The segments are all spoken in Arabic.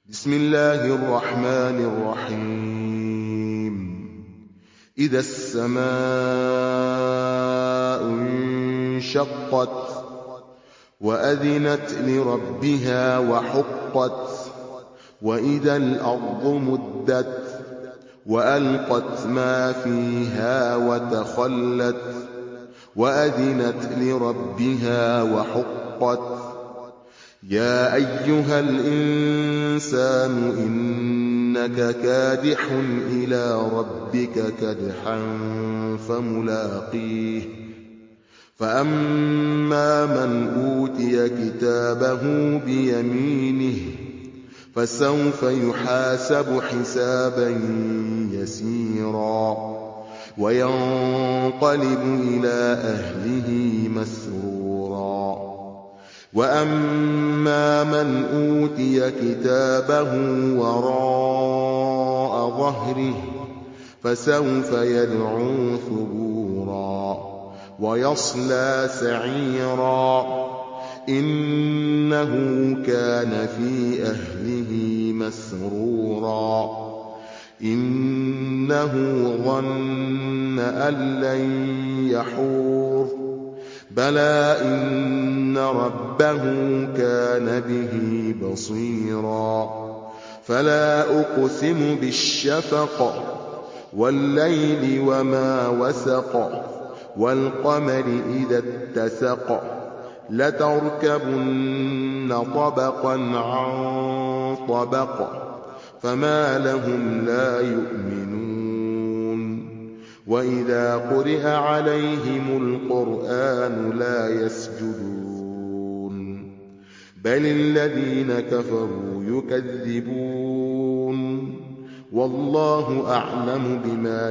بسم الله الرحمن الرحيم إذا السماء انشقت وأذنت لربها وحقت وإذا الأرض مدت وألقت ما فيها وتخلت وأذنت لربها وحقت يا أيها الإنسان إنك كادح إلى ربك كدحا فملاقيه فأما من أوتي كتابه بيمينه فسوف يحاسب حسابا يسيرا وينقلب إلى أهله مسرورا وأما من أوتي كتابه وراء ظهره فسوف يدعو ثبورا ويصلى سعيرا إنه كان في أهله مسرورا إنه ظن أن لن يحور بلى إن ربه كان به بصيرا فلا أقسم بالشفق والليل وما وسق والقمر إذا اتسق لتركبن طبقا عن طبق فما لهم لا يؤمنون وإذا قرئ عليهم القرآن لا يسجدون بل الذين كفروا يكذبون والله أعلم بما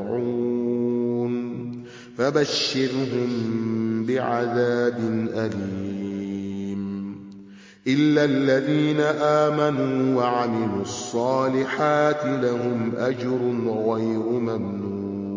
يوعون فبشرهم بعذاب أليم إلا الذين آمنوا وعملوا الصالحات لهم أجر غير ممنون